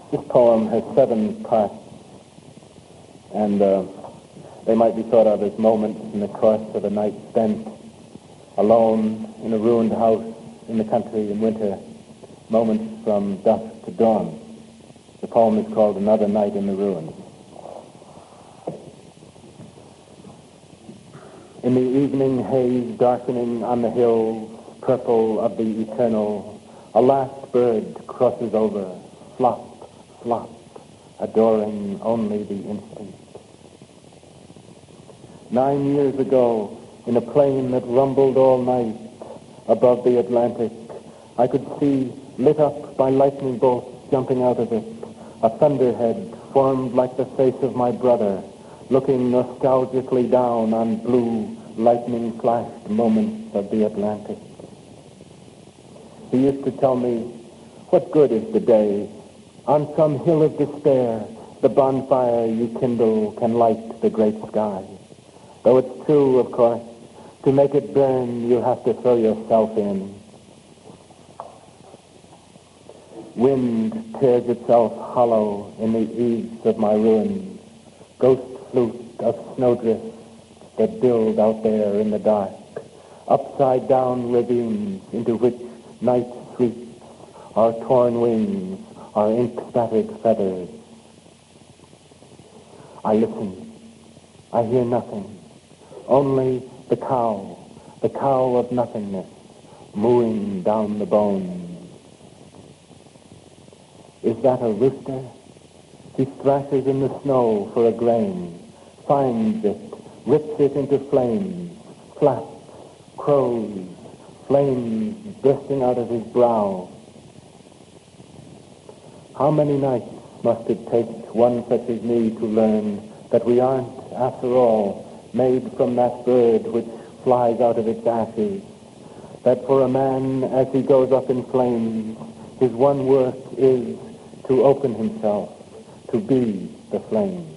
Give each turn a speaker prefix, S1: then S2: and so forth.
S1: This poem has 7 parts, and they might be thought of as moments in the course of a night spent alone in a ruined house in the country in winter, moments from dusk to dawn. The poem is called Another Night in the Ruins. In the evening haze darkening on the hills, purple of the eternal, a last bird crosses over, flop, flop, adoring only the instant. 9 years ago, in a plane that rumbled all night above the Atlantic, I could see, lit up by lightning bolts jumping out of it, a thunderhead formed like the face of my brother, looking nostalgically down on blue, lightning-flashed moments of the Atlantic. He used to tell me, what good is the day? On some hill of despair, the bonfire you kindle can light the great sky. Though it's true, of course, to make it burn, you have to throw yourself in. Wind tears itself hollow in the eaves of my ruins, ghost flute of snowdrifts that build out there in the dark, upside-down ravines into which night sweeps our torn wings, our ink-spattered feathers. I listen. I hear nothing. Only the cow of nothingness, mooing down the bones. Is that a rooster? He thrashes in the snow for a grain, finds it, rips it into flames, flaps, crows, flames bursting out of his brow. How many nights must it take one such as me to learn that we aren't, after all, made from that bird which flies out of its ashes, that for a man, as he goes up in flames, his one work is to open himself, to be the flame.